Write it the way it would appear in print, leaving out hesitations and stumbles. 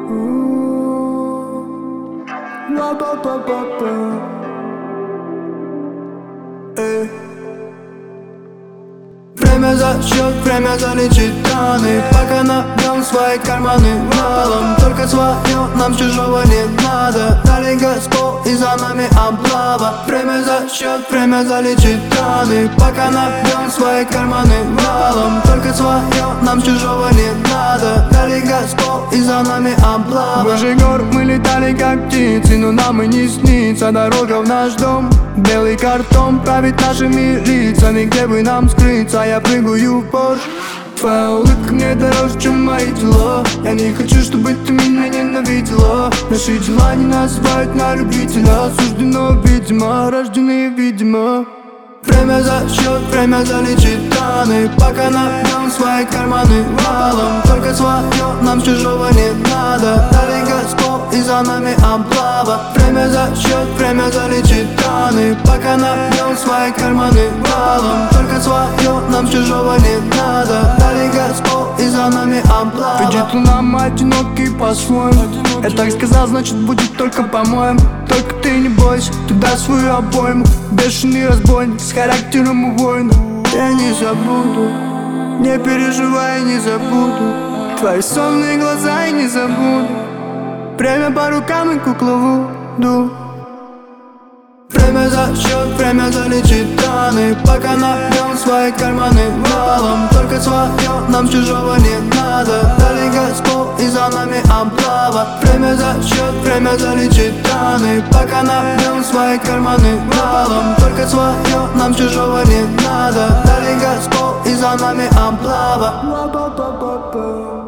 Время за счет, время залечит раны. Пока набьем свои карманы валом. Только свое нам чужого не надо. Дали Господь и за нами облава. Время за счет, время залечит раны. Пока набьем свои карманы валом. Только свое нам чужого не надо. Дали Господь и за нами облава. Выше гор мы летали как птицы, но нам и не снится дорога в наш дом. Белый картон правит нашими лицами, где бы нам скрыться. Я прыгаю в Порш. Твоя улыбка мне дороже, чем мои дела. Я не хочу, чтобы ты меня ненавидела. Наши дела не называют на любителя. Осуждено, видимо, рождены, видимо. Время за счет, время залечит раны. Пока набьем свои карманы валом. Только свое нам чужого не надо. Дали Господь и за нами облава. Время за счет, время залечит раны. Пока набьем свои карманы валом. Только свое нам чужого не надо. Дали Господь и за нами облава. Видит нам одинокий по-своему. Я так сказал, значит будет только по-моему. Только ты не бойся, ты дай свою обойму. Бешеный разбойник с характером у воина. Я не забуду, не переживай, не забуду твои сонные глаза и не забуду. Время по рукам и куклу Вуду. Время за счет, время залечит раны. Пока набьем свои карманы валом. Только свое нам чужого не надо. Дали Господь и за нами облава. Время за счет, время залечит раны. Пока набьем свои карманы валом. Только свое нам чужого не надо. Дали Господь и за нами облава.